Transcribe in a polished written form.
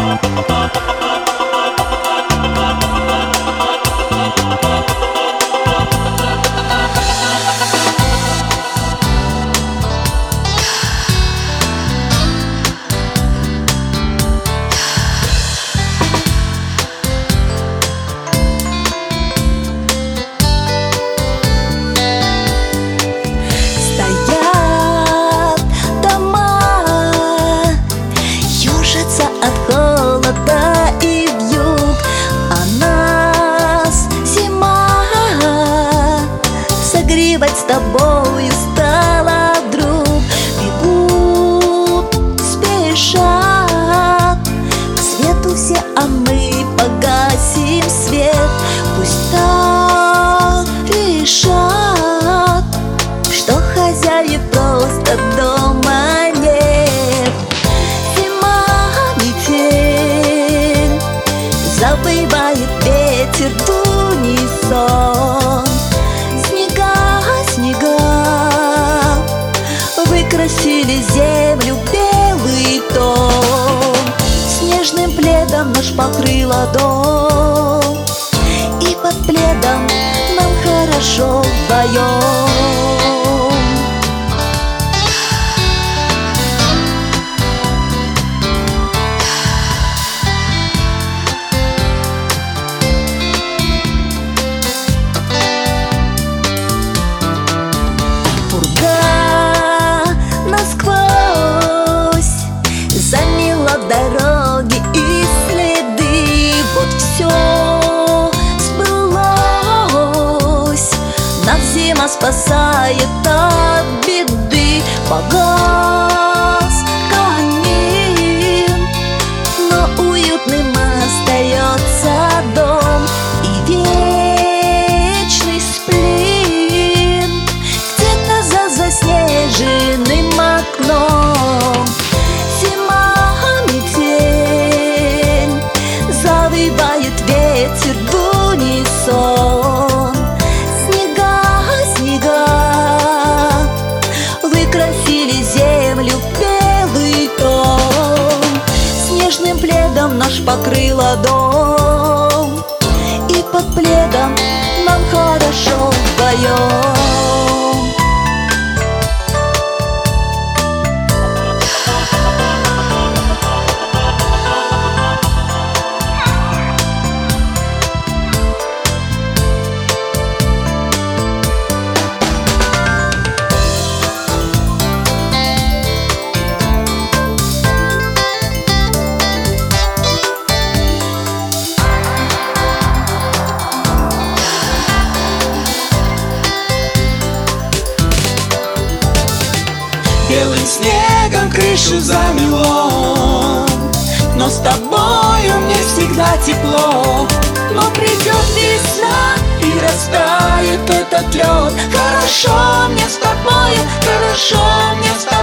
От холода и вьюг, а нас зима. Согревать с тобою стала вдруг. Бегут, спешат к свету все, а мы погасим свет. Пусть так решат, что хозяев просто дома нет. Завывает ветер в унисон. Снега, снега выкрасили землю в белый тон. Снежным пледом наш покрыла дом, и под пледом нам хорошо вдвоем. Замела дороги и следы. Вот все сбылось. Нас зима спасает от беды. Погас камин, но уютным остается дом и вечный сплин где-то за заснеженным окном. Завывает ветер в унисон. Снега, снега выкрасили землю в белый тон. Снежным пледом наш покрыла дом, и под пледом нам хорошо вдвоем. Белым снегом крышу замело, но с тобою мне всегда тепло. Но придет весна и растает этот лед. Хорошо мне с тобою, хорошо мне с тобою.